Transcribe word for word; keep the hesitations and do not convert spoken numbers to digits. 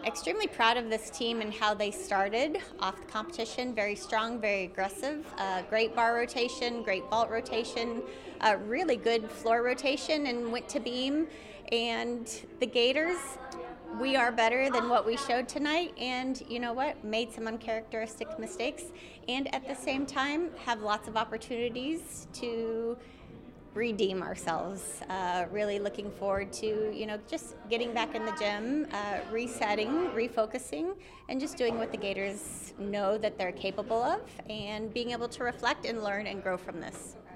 Extremely proud of this team and how they started off the competition. Very strong, very aggressive. Uh, great bar rotation, great vault rotation, uh, really good floor rotation, and went to beam. And the Gators, we are better than what we showed tonight, and you know what? Made some uncharacteristic mistakes, and at the same time have lots of opportunities to redeem ourselves. Uh, really looking forward to, you know, just getting back in the gym, uh, resetting, refocusing, and just doing what the Gators know that they're capable of, and being able to reflect and learn and grow from this.